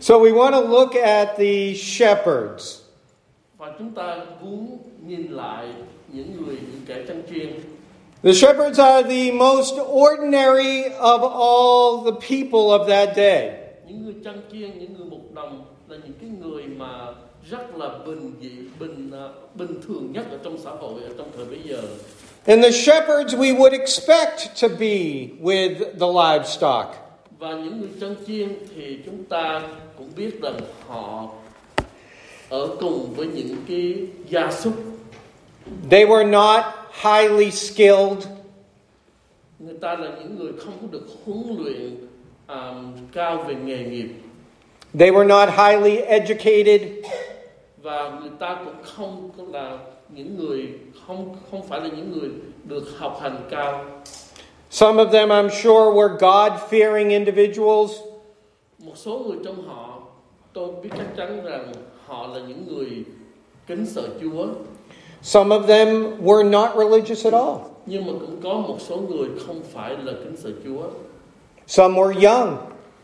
So we want to look at the shepherds. Và chúng ta muốn nhìn lại những kẻ chăn chiên. The shepherds are the most ordinary of all the people of that day. Những người chăn chiên, những người mục đồng là những cái người mà rất là bình thường nhất ở trong xã hội ở trong thời bấy giờ. And the shepherds we would expect to be with the livestock. Và những người chăn chiên thì chúng ta cũng biết rằng họ ở cùng với những cái gia súc. They were not highly skilled. Người ta là những người không có được huấn luyện cao về nghề nghiệp. They were not highly educated. Và người ta cũng không là những người không phải là những người được học hành cao. Some of them, I'm sure, were God-fearing individuals. Một số người trong họ, tôi biết chắc chắn rằng họ là những người kính sợ Chúa. Some of them were not religious at all. Nhưng mà cũng có một số người không phải là kính sợ Chúa. Some were young.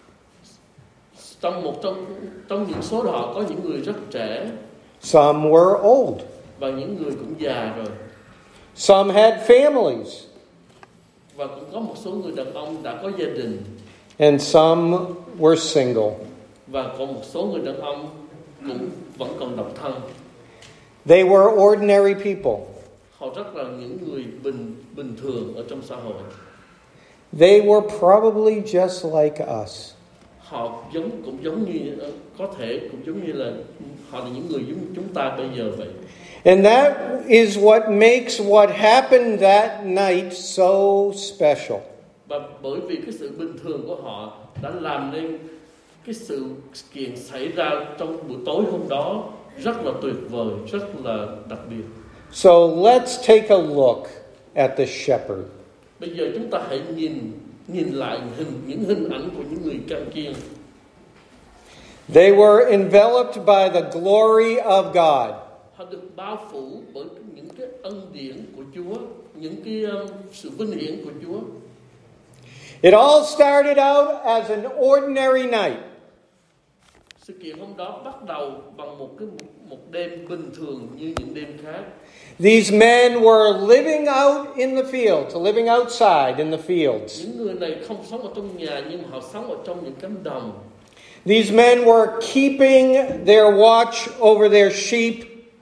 Trong những số đó có những người rất trẻ. Some were old. Và những người cũng già rồi. Some had families. Và cũng có một số người đàn ông đã có gia đình. And some were single. Và còn một số người đàn ông cũng vẫn còn độc thân. They were ordinary people. Họ rất là những người bình thường ở trong xã hội. They were probably just like us. Họ cũng giống như có thể cũng giống như là họ là những người giống chúng ta bây giờ vậy. And that is what makes what happened that night so special. Và bởi vì cái sự bình thường của họ đã làm nên cái sự kiện xảy ra trong buổi tối hôm đó rất là tuyệt vời, rất là đặc biệt. So let's take a look at the shepherd. Bây giờ chúng ta hãy nhìn lại những hình ảnh của những người chăn chiên. They were enveloped by the glory of God. Họ được bao phủ bởi những cái ân điển của Chúa, những cái sự vinh hiển của Chúa. It all started out as an ordinary night. Sự kiện hôm đó bắt đầu bằng một đêm bình thường như những đêm khác. These men were living out in the fields, living outside in the fields. Những người này không sống ở trong nhà nhưng họ sống ở trong những cánh đồng. These men were keeping their watch over their sheep.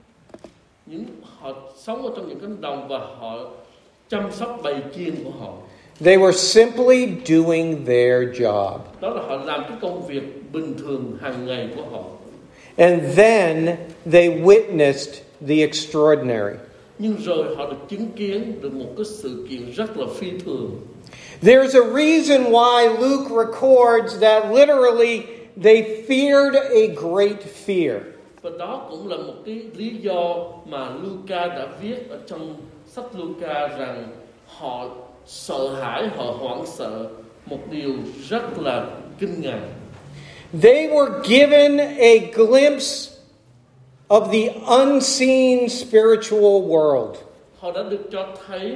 Họ sống ở trong những cánh đồng và họ chăm sóc bầy chiên của họ. They were simply doing their job. Đó là họ làm cái công việc bình thường hàng ngày của họ. And then they witnessed the extraordinary. Nhưng rồi họ được chứng kiến được một cái sự kiện rất là phi thường. There's a reason why Luke records that literally they feared a great fear. Và đó cũng là một cái lý do mà Luca đã viết ở trong sách Luca rằng họ sợ hãi, họ hoảng sợ một điều rất là kinh ngạc. They were given a glimpse of the unseen spiritual world. Họ đã được cho thấy,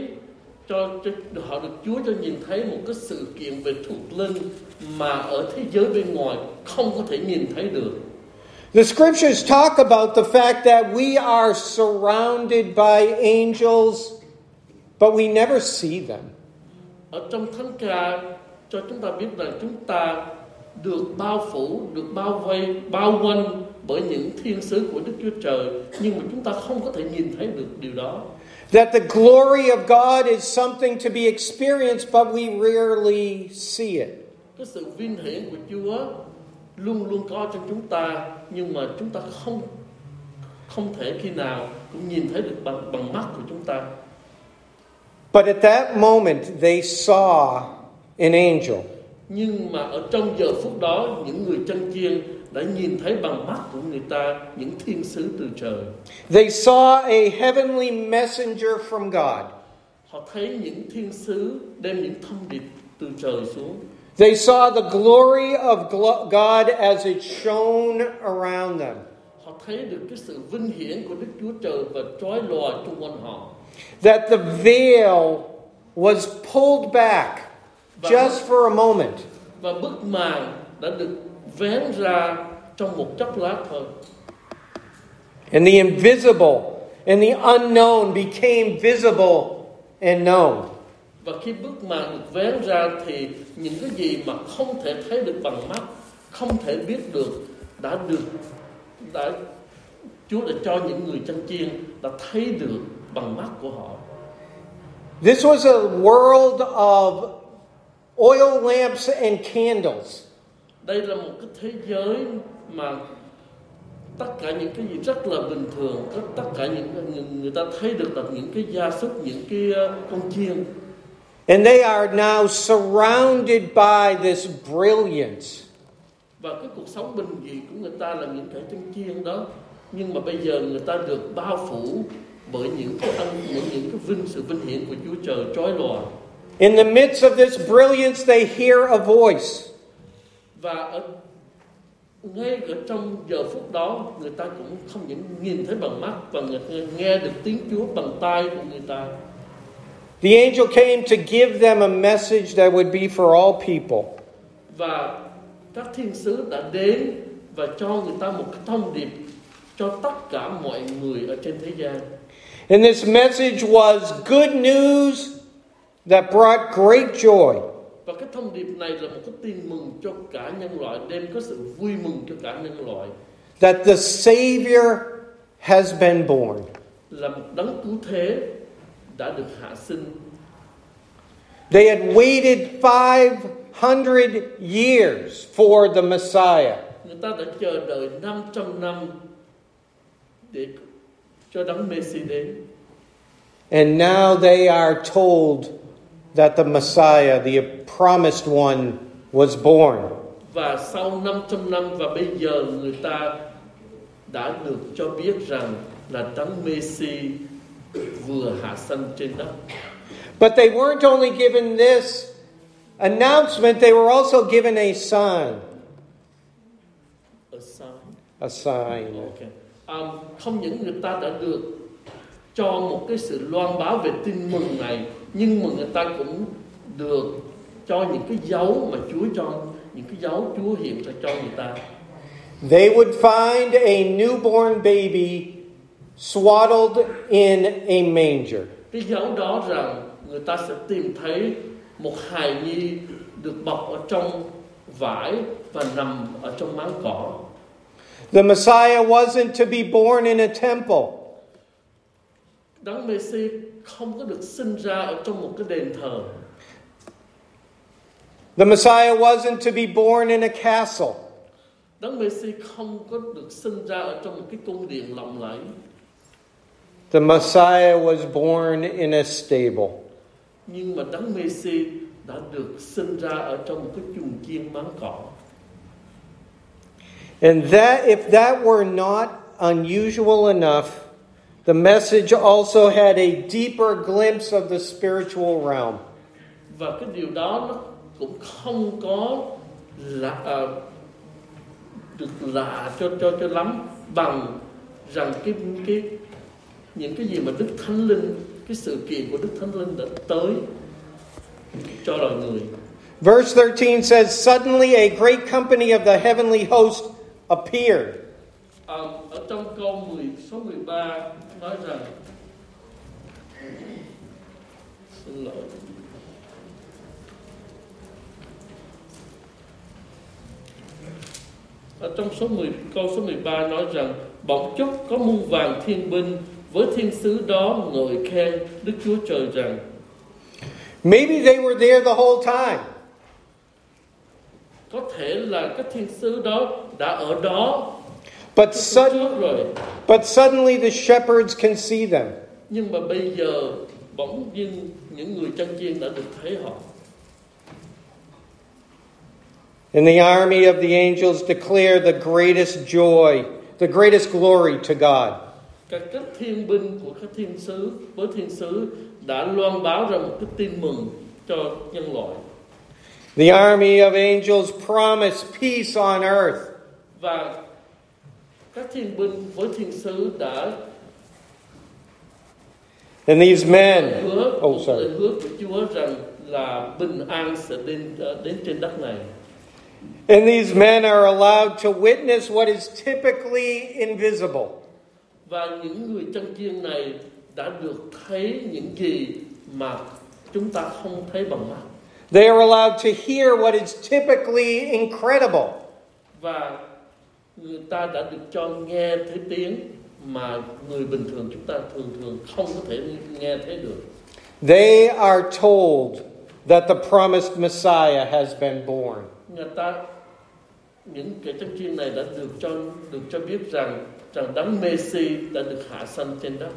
họ được Chúa cho nhìn thấy một cái sự kiện về thuộc linh mà ở thế giới bên ngoài không có thể nhìn thấy được. The scriptures talk about the fact that we are surrounded by angels, but we never see them. Ở trong Thánh Ca cho chúng ta biết rằng chúng ta được bao phủ, được bao quanh bởi những thiên sứ của Đức Chúa Trời, nhưng mà chúng ta không có thể nhìn thấy được điều đó. That the glory of God is something to be experienced, but we rarely see it. Cái sự vinh hiển của Chúa luôn luôn có trong chúng ta, nhưng mà chúng ta không thể khi nào cũng nhìn thấy được bằng mắt của chúng ta. But at that moment, they saw an angel. Nhưng mà ở trong giờ phút đó, những người chăn chiên đã nhìn thấy bằng mắt của người ta những thiên sứ từ trời. They saw a heavenly messenger from God. Họ thấy những thiên sứ đem những thông điệp từ trời xuống. They saw the glory of God as it shone around them. Họ thấy được cái sự vinh hiển của Đức Chúa Trời và trói lòa xung quanh họ. That the veil was pulled back just for a moment. Và bức màn đã được vén ra trong một chốc lát thôi. And the invisible and the unknown became visible and known. Và khi bức màn được vén ra thì những cái gì mà không thể thấy được bằng mắt, không thể biết được, đã Chúa đã cho những người chân chiên đã thấy được bằng mắt của họ. This was a world of oil lamps and candles. Đây là một cái thế giới mà tất cả những cái gì rất là bình thường, tất cả những người ta thấy được là những cái gia súc, những cái con chiên. And they are now surrounded by this brilliance. Và cái cuộc sống bình dị của người ta là những cái chân chiên đó, nhưng mà bây giờ người ta được bao phủ bởi những cái sự vinh hiển của Chúa Trời chói lòa. In the midst of this brilliance, they hear a voice. Và ngay ở trong giờ phút đó, người ta cũng không những nhìn thấy bằng mắt và người ta nghe được tiếng Chúa bằng tai của người ta. The angel came to give them a message that would be for all people. Và các thiên sứ đã đến và cho người ta một cái thông điệp cho tất cả mọi người ở trên thế gian. And this message was good news that brought great joy. Và cái thông điệp này là một cái tin mừng cho cả nhân loại, đem có sự vui mừng cho cả nhân loại. That the Savior has been born. Là một đấng cứu thế đã được hạ sinh. They had waited 500 years for the Messiah. Người ta đã chờ đợi 500 năm để cho đấng Messi đến. And now they are told that the Messiah, the promised one, was born. Và sau 500 năm và bây giờ người ta đã được cho biết rằng là đấng Messi vừa hạ sanh trên đất. But they weren't only given this announcement, they were also given a sign. A sign. A sign. Okay. Không những người ta đã được cho một cái sự loan báo về tin mừng này, nhưng mà người ta cũng được cho những cái dấu mà Chúa cho, những cái dấu Chúa hiện ra cho người ta. They would find a newborn baby swaddled in a manger. Cái dấu đó rằng người ta sẽ tìm thấy một hài nhi được bọc ở trong vải và nằm ở trong máng cỏ. The Messiah wasn't to be born in a temple. Đấng Messi không có được sinh ra ở trong một cái đền thờ. The Messiah wasn't to be born in a castle. Đấng Messi không có được sinh ra ở trong một cái cung điện lộng lẫy. The Messiah was born in a stable. Nhưng mà đấng Messi đã được sinh ra ở trong một cái chuồng chiên máng cỏ. And that, if that were not unusual enough, the message also had a deeper glimpse of the spiritual realm. Và cái điều đó nó cũng không có được lạ cho lắm bằng rằng những cái gì mà Đức Thánh Linh, cái sự kiện của Đức Thánh Linh đã tới cho loài người. Verse 13 says, suddenly a great company of the heavenly host appeared. Ở trong câu số 13 nói rằng, xin lỗi. Ở trong câu số 13 nói rằng, bỗng chốc có muôn vàn thiên binh với thiên sứ đó ngợi khen Đức Chúa Trời rằng. Maybe they were there the whole time. Có thể là các thiên sứ đó đã ở đó. But suddenly the shepherds can see them. Nhưng mà bây giờ bỗng dưng những người chăn chiên đã được thấy họ. And the army of the angels declare the greatest joy, the greatest glory to God. Các thiên binh của các thiên sứ với thiên sứ đã loan báo ra một cái tin mừng cho nhân loại. The army of angels promise peace on earth. Và các thiên binh với thiên sứ đã and these men hứa của Chúa rằng là bình an sẽ đến trên đất này. And these men are allowed to witness what is typically invisible. Và những người chân chiên này đã được thấy những gì mà chúng ta không thấy bằng mắt. They are allowed to hear what is typically incredible. Và người ta đã được cho nghe thấy tiếng mà người bình thường chúng ta thường không có thể nghe thấy được. They are told that the promised Messiah has been born. Những kẻ chân chiên này đã được cho biết rằng đấng Messi đã được hạ sanh trên đất.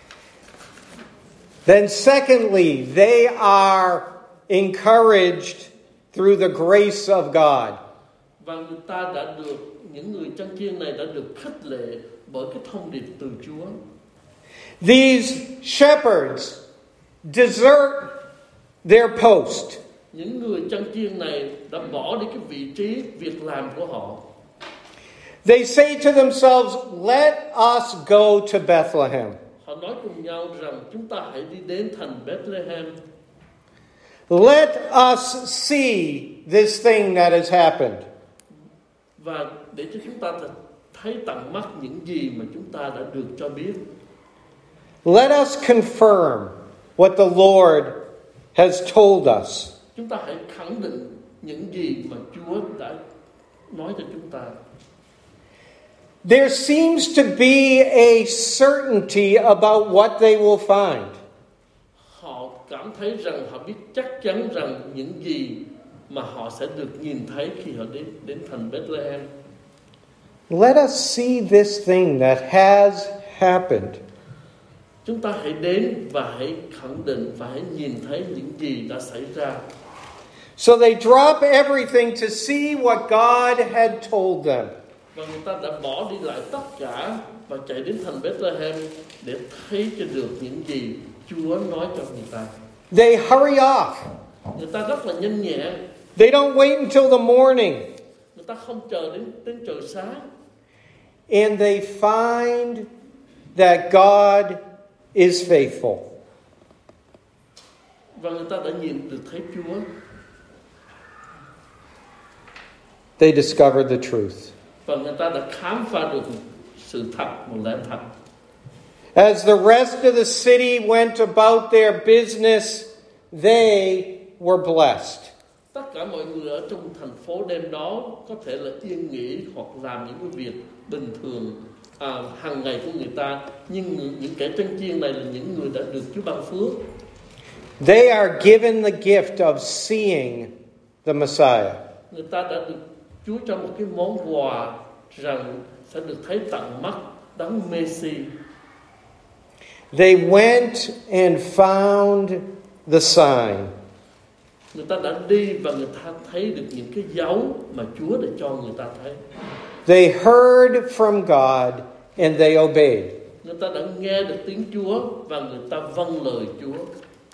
Then secondly, they are encouraged through the grace of God. Và những người chân chiên này đã được khích lệ bởi cái thông điệp từ Chúa. These shepherds desert their post. Những người chân chiên này đã bỏ đi cái vị trí việc làm của họ. They say to themselves, "Let us go to Bethlehem." Họ nói cùng nhau rằng chúng ta hãy đi đến thành Bethlehem. Let us see this thing that has happened. Và để cho chúng ta thấy tận mắt những gì mà chúng ta đã được cho biết. Let us confirm what the Lord has told us. Chúng ta hãy khẳng định những gì mà Chúa đã nói cho chúng ta. There seems to be a certainty about what they will find. Họ cảm thấy rằng họ biết chắc chắn rằng những gì mà họ sẽ được nhìn thấy khi họ đến thành Bethlehem. Let us see this thing that has happened. Chúng ta hãy đến và hãy khẳng định và hãy nhìn thấy những gì đã xảy ra. So they drop everything to see what God had told them. Và người ta đã bỏ đi lại tất cả và chạy đến thành Bethlehem để thấy cho được những gì Chúa nói cho người ta. They hurry off. Người ta rất là nhanh nhẹ. They don't wait until the morning. Người ta không chờ đến trời sáng. And they find that God is faithful. Và người ta đã nhìn được thấy Chúa. They discovered the truth. Và người ta đã khám phá được sự thật, một lẽ thật. As the rest of the city went about their business, they were blessed. Tất cả mọi người ở trong thành phố đêm đó có thể là yên nghỉ hoặc làm những cái việc bình thường hàng ngày của người ta, nhưng những kẻ chân chiên này là những người đã được Chúa ban phước. They are given the gift of seeing the Messiah. Người ta đã được Chúa cho một cái món quà rằng sẽ được thấy tận mắt đấng Messi. They went and found the sign. Người ta đã đi và người ta thấy được những cái dấu mà Chúa đã cho người ta thấy. They heard from God and they obeyed. Người ta đã nghe được tiếng Chúa và người ta vâng lời Chúa.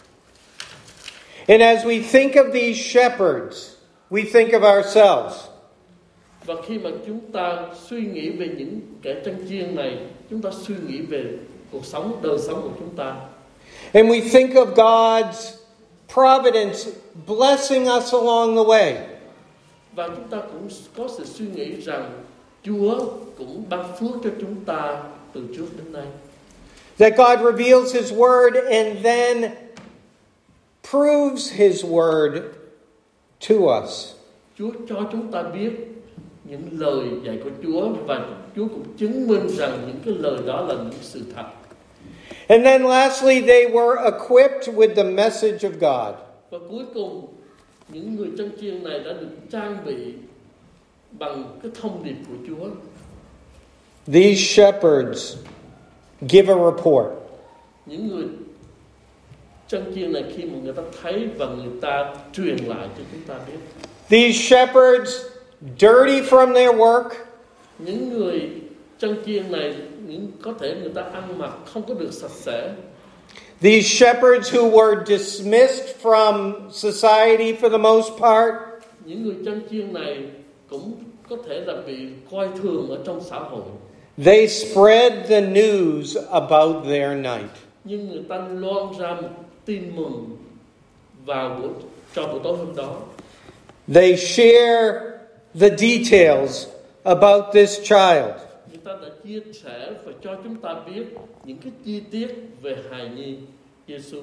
And as we think of these shepherds, we think of ourselves. Và khi mà chúng ta suy nghĩ về những kẻ chân chiên này, chúng ta suy nghĩ về đời sống của chúng ta. And we think of God's providence blessing us along the way. Và chúng ta cũng có sự suy nghĩ rằng Chúa cũng ban phước cho chúng ta từ trước đến nay. That God reveals His Word and then proves His Word to us. Chúa cho chúng ta biết những lời dạy của Chúa và Chúa cũng chứng minh rằng những cái lời đó là những sự thật. And then lastly, they were equipped with the message of God. Và cuối cùng, những người chân chiên này đã được trang bị bằng cái thông điệp của Chúa. These shepherds give a report. Những người chân chiên này khi mà người ta thấy và người ta truyền lại cho chúng ta biết. These shepherds, dirty from their work. Những người chân chiên này có thể người ta ăn mặc không có được sạch sẽ. These shepherds who were dismissed from society for the most part. Những người chân chiên này cũng có thể là bị coi thường ở trong xã hội. They spread the news about their night. Nhưng người ta loan ra một tin mừng vào buổi tối hôm đó. They share the details about this child. Người ta đã chia sẻ và cho chúng ta biết những cái chi tiết về hài nhi Giêsu.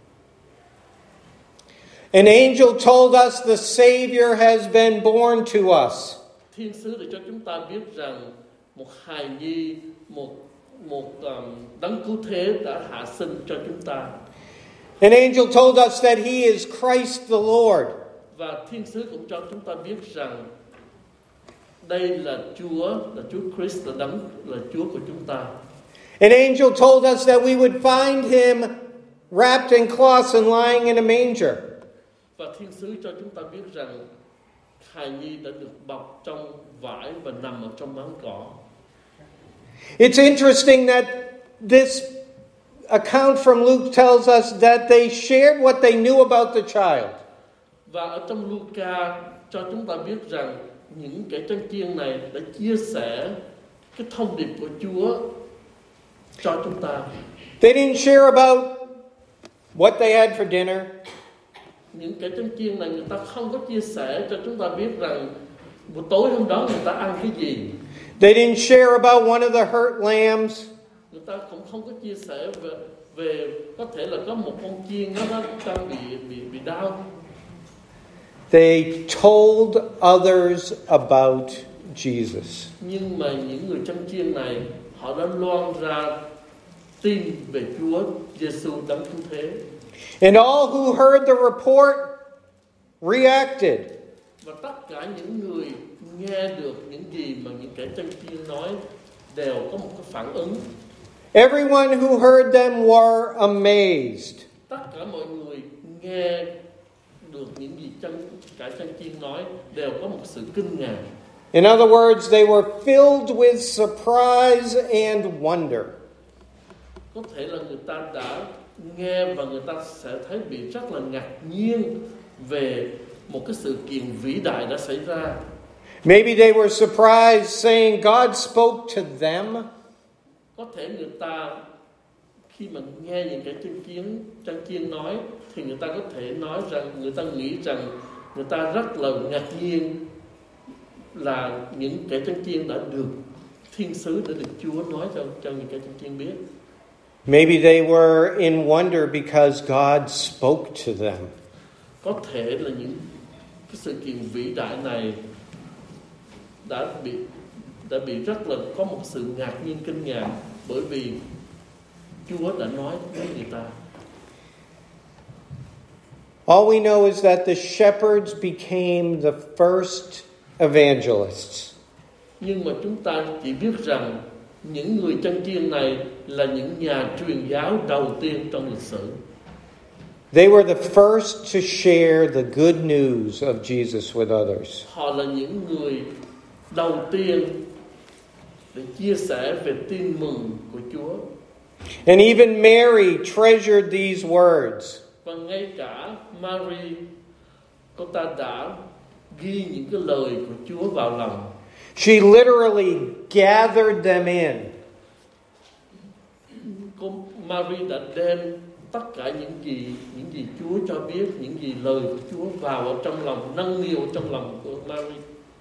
An angel told us the Savior has been born to us. Thiên sứ để cho chúng ta biết rằng một hài nhi, một đấng cứu thế đã hạ sinh cho chúng ta. An angel told us that he is Christ the Lord. Và thiên sứ cũng cho chúng ta biết rằng đây là Chúa Christ, là Chúa của chúng ta. An angel told us that we would find him wrapped in cloths and lying in a manger. Và thiên sứ cho chúng ta biết rằng hài nhi đã được bọc trong vải và nằm ở trong máng cỏ. It's interesting that this account from Luke tells us that they shared what they knew about the child. Và ở trong Luca cho chúng ta biết rằng những kẻ chân chiên này đã chia sẻ cái thông điệp của Chúa cho chúng ta. They didn't share about what they had for dinner. Những kẻ chân chiên này người ta không có chia sẻ cho chúng ta biết rằng buổi tối hôm đó người ta ăn cái gì. They didn't share about one of the hurt lambs. Người ta cũng không có chia sẻ về có thể là có một con chiên nó đang bị đau. They told others about Jesus. Nhưng mà những người chân chiên này họ đã loan ra tin về Chúa Giêsu đấng cứu thế. And all who heard the report reacted. Và tất cả những người nghe được những gì mà những kẻ chân chiên nói đều có một cái phản ứng. Everyone who heard them were amazed. Tất cả mọi người nghe được những gì cả chân chiên nói đều có một sự kinh ngạc. In other words, they were filled with surprise and wonder. Có thể là người ta đã nghe và người ta sẽ thấy bị rất là ngạc nhiên về một cái sự kiện vĩ đại đã xảy ra. Maybe they were surprised, saying God spoke to them. Có thể người ta khi mà nghe những cái chân chiên nói thì người ta có thể nói rằng người ta nghĩ rằng người ta rất là ngạc nhiên là những kẻ chân chiên đã được thiên sứ, đã được Chúa nói cho những kẻ chân chiên biết. Maybe they were in wonder because God spoke to them. Có thể là những cái sự kiện vĩ đại này đã bị rất là có một sự ngạc nhiên kinh ngạc bởi vì Chúa đã nói với người ta. All we know is that the shepherds became the first evangelists. Nhưng mà chúng ta chỉ biết rằng những người chân chiên này là những nhà truyền giáo đầu tiên trong lịch sử. They were the first to share the good news of Jesus with others. Họ là những người đầu tiên để chia sẻ về tin mừng của Chúa. And even Mary treasured these words. Và ngay cả Mary, cô ta đã ghi những cái lời của Chúa vào lòng. She literally gathered them in. Cô Mary đã đem tất cả những gì Chúa cho biết, những gì lời của Chúa vào ở trong lòng, nâng niu trong lòng của Mary.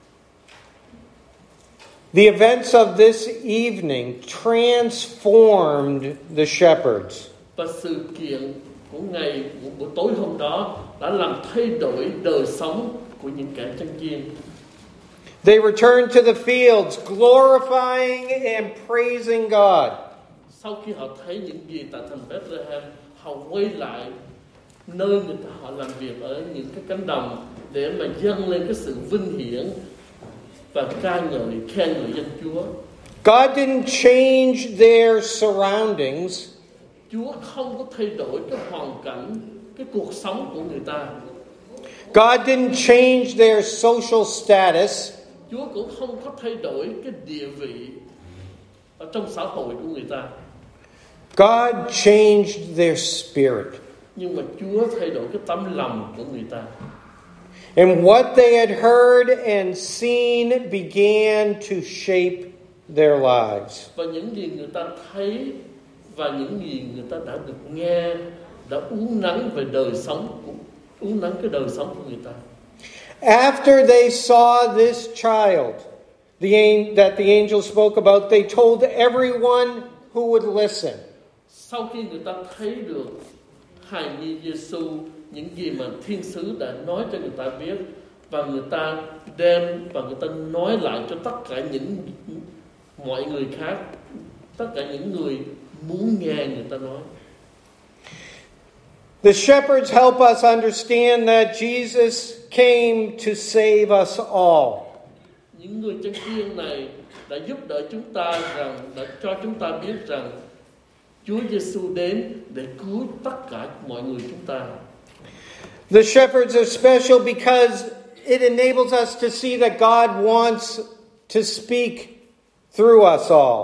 The events of this evening transformed the shepherds. Và sự kiện của buổi tối hôm đó đã làm thay đổi đời sống của những kẻ chân chiên. They returned to the fields, glorifying and praising God. Sau khi họ thấy những gì tại thành Bethlehem, họ quay lại nơi họ làm việc ở những cái cánh đồng để mà dâng lên cái sự vinh hiển và khen ngợi danh Chúa. God didn't change their surroundings. Chúa không có thay đổi cái hoàn cảnh, cái cuộc sống của người ta. God didn't change their social status. Chúa cũng không có thay đổi cái địa vị ở trong xã hội của người ta. God changed their spirit. Nhưng mà Chúa thay đổi cái tấm lòng của người ta. And what they had heard and seen began to shape their lives. Và những gì người ta thấy và những gì người ta đã được nghe đã uốn nắn về đời sống, uốn nắn cái đời sống của người ta. After they saw this child that the angel spoke about, they told everyone who would listen. Sau khi người ta thấy được hài nhi Giêsu, những gì mà thiên sứ đã nói cho người ta biết, và người ta đem và người ta nói lại cho tất cả mọi người khác, tất cả những người muốn nghe người ta nói. The shepherds help us understand that Jesus came to save us all. Những người chân chiên này đã giúp đỡ chúng ta đã cho chúng ta biết rằng Chúa Giêsu đến để cứu tất cả mọi người chúng ta. The shepherds are special because it enables us to see that God wants to speak through us all.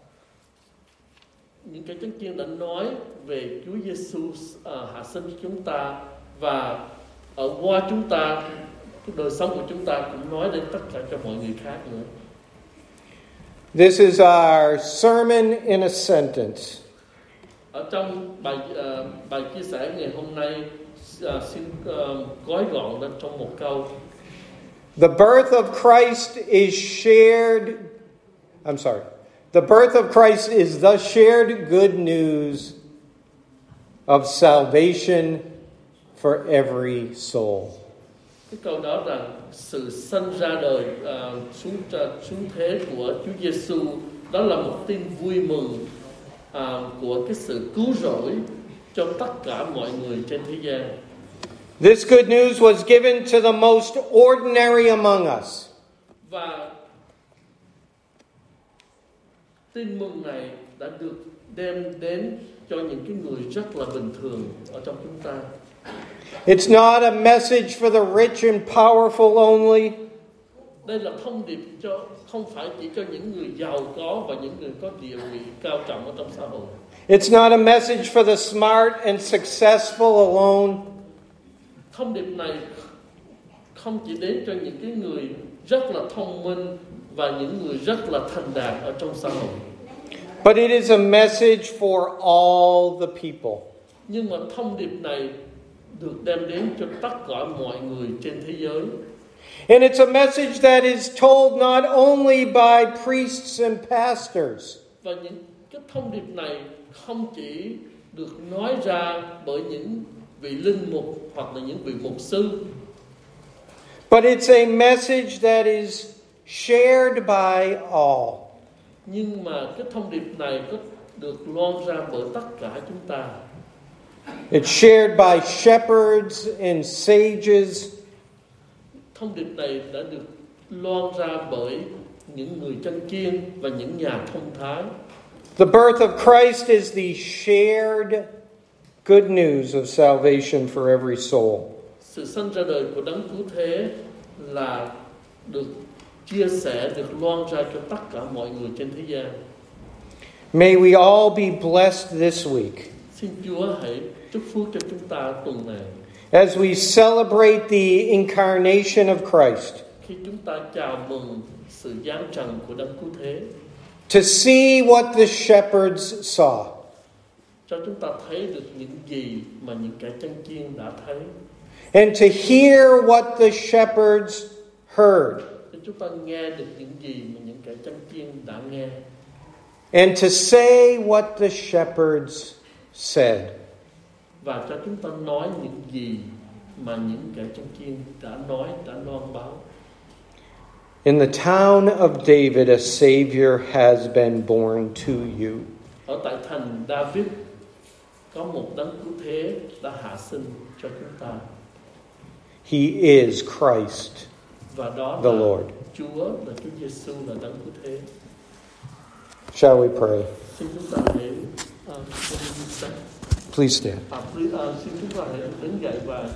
Những cái chân chiên đã nói về Chúa Giêsu hạ sinh cho chúng ta, và ở qua chúng ta, cái đời sống của chúng ta cũng nói đến tất cả cho mọi người khác nữa. This is our sermon in a sentence. Ở trong bài chia sẻ ngày hôm nay, xin gói gọn lên trong một câu. The birth of Christ is The birth of Christ is the shared good news of salvation for every soul. Cái câu đó là sự sanh ra đời xuống thế của Chúa Giêsu, đó là một tin vui mừng của cái sự cứu rỗi cho tất cả mọi người trên thế gian. This good news was given to the most ordinary among us. Và tin mừng này đã được đem đến cho những cái người rất là bình thường ở trong chúng ta. It's not a message for the rich and powerful only. Đây là thông điệp không phải chỉ cho những người giàu có và những người có địa vị cao trọng ở trong xã hội. It's not a message for the smart and successful alone. Thông điệp này không chỉ đến cho những cái người rất là thông minh và những người rất là thành đạt ở trong xã hội. But it is a message for all the people. Nhưng mà thông điệp này được đem đến cho tất cả mọi người trên thế giới. And it's a message that is told not only by priests and pastors. Và những cái thông điệp này không chỉ được nói ra bởi những vị linh mục hoặc là những vị mục sư. But it's a message that is shared by all. Nhưng mà cái thông điệp này có được loan ra bởi tất cả chúng ta. It's shared by shepherds and sages. Thông điệp này đã được loan ra bởi những người chân chiên và những nhà thông thái. The birth of Christ is the shared good news of salvation for every soul. Sự sanh ra đời của Đấng Cứu Thế là được chia sẻ, được loan ra cho tất cả mọi người trên thế gian. May we all be blessed this week. Xin Chúa hãy chúc phước cho chúng ta tuần này. As we celebrate the incarnation of Christ. Khi chúng ta chào mừng sự giáng trần của Đấng Cứu Thế. To see what the shepherds saw. Cho chúng ta thấy được những gì mà những kẻ chân chiên đã thấy. And to hear what the shepherds heard. Để chúng ta nghe được những gì mà những kẻ chân chiên đã nghe. And to say what the shepherds said. Và cho chúng ta nói những gì mà những kẻ chân chiên đã nói, đã loan báo. In the town of David, a Savior has been born to you. Ở tại thành David có một Đấng Cứu Thế đã hạ sinh cho chúng ta. He is Christ, và đó the là Lord. Chúa, là Chúa Giêsu, là Đấng Cứu Thế. Shall we pray? Xin chúng ta hãy Please stand. xin chúng ta hãy đứng dậy và